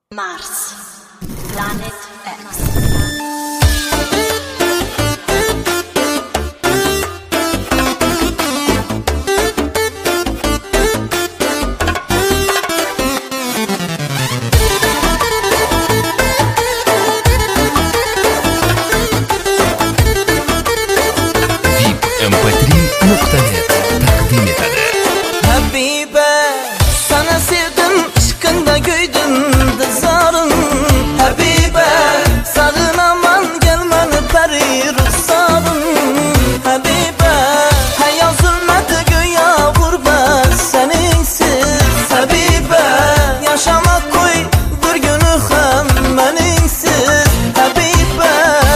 Mars, Planet X. VIP.net takdim etadi. Habibe, sana sevdim, aşkında göydüm dizarım. Habibe, sarınaman gelmeni peri ruhsarım. Habibe, hayal zulmeti güya gurbet seninsiz. Habibe, yaşamak koy bir günü hem meninsiz. Habibe,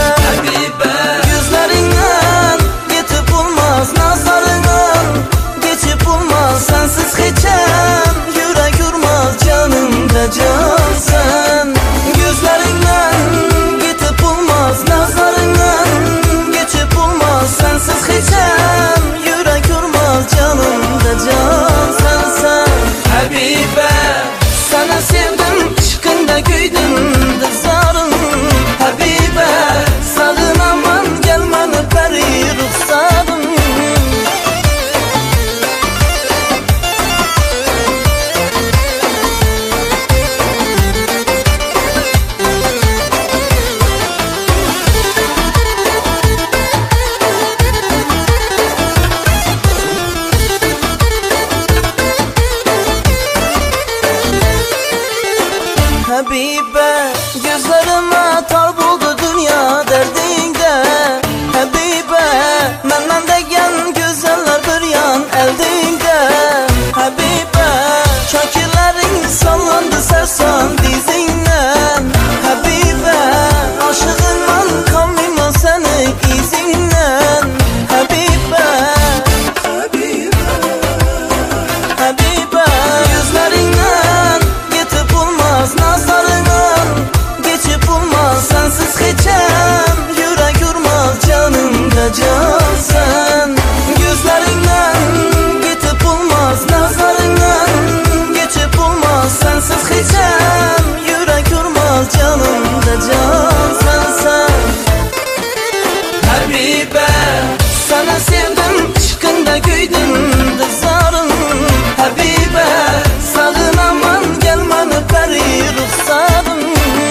gözlerinden yetip olmaz nazarından, geçip olmaz sensiz hiçem, yürek yurmaz canımda cansın. Gözlerinden yetip olmaz nazarından, geçip olmaz sensiz hiçem, yürek yurmaz canımda cansın sen. Habibe, sana sevdim, aşkında güydüm dizarım. Habibe, sarınaman gelmeni peri ruhsarım. Habibe, gözlerime tar buldu dünya derdinde. Habibe, menden degen güzeller bir yan eldinde. Habibe, şakirlerin sallandı sersan dizinden. Habibe, aşığınla kalmayma seni izinden. Habibe, Habibe, gözlerinden yetip olmaz nazarından, geçip olmaz sensiz hiçem, yürek yurmaz canımda cansın. Gözlerinden yetip olmaz nazarından, geçip olmaz sensiz hiçem, yürek yurmaz canımda cansın sen. Habibe, sana sevdim, aşkında güydüm dizarım. Habibe, sarınaman gelmeni peri ruhsarım.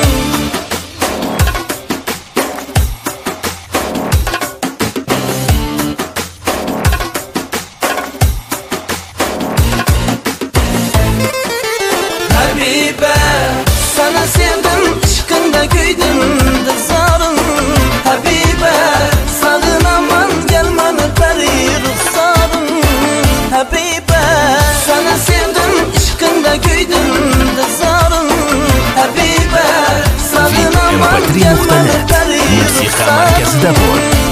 Habibe, sana sevdim, aşkında güydüm dizarım. Habibe, sarınaman gelmeni peri ruhsarım. Habibe, sana sevdim, aşkında güydüm dizarım. Habibe, sarınaman gelmeni VIP.net peri musiqa ruhsarım. markazida bor.